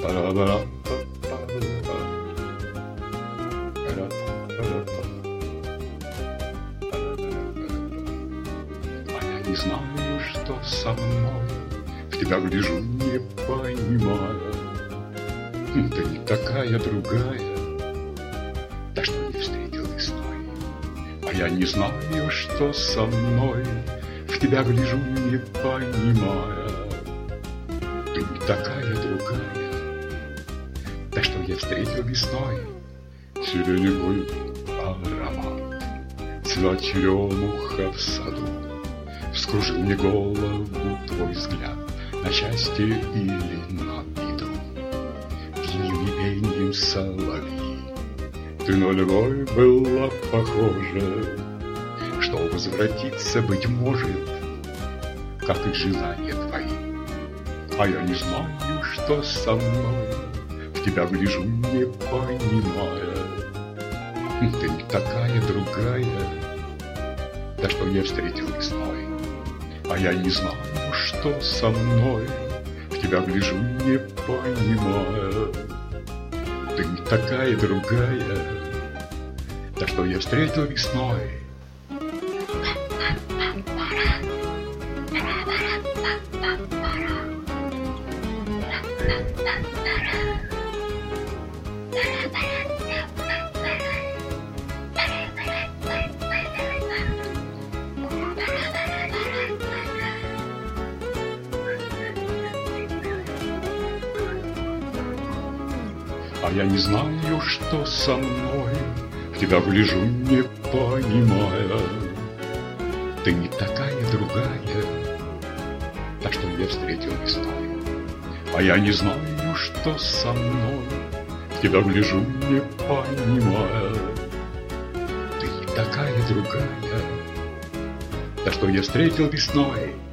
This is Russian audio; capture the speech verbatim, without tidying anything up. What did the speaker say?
Не знаю, что со мной, в тебя гляжу, не понимая. Ты не такая, другая, да что не встретил весной. А я не знаю, что со мной, в тебя гляжу, не понимая. Ты не такая, другая, да что я встретил весной. Сиреневый аромат, цвет черемуха в саду. Вскружил мне голову твой взгляд на счастье или на беду. Пьянил пением соловьи, ты на любовь была похожа, что возвратиться, быть может, как и желания твои. А я не знаю, что со мной, в тебя гляжу, не понимая. Ты не такая, другая, да что я встретил весной. А я не знаю, что со мной, в тебя гляжу, не понимая. Ты не такая, другая, да что я встретил весной. А я не знаю, что со мной, в тебя гляжу, не понимая. Ты не такая, другая, так что я встретил весной. А я не знаю, что со мной, в тебя гляжу, не понимая. Ты не такая, другая, так что я встретил весной.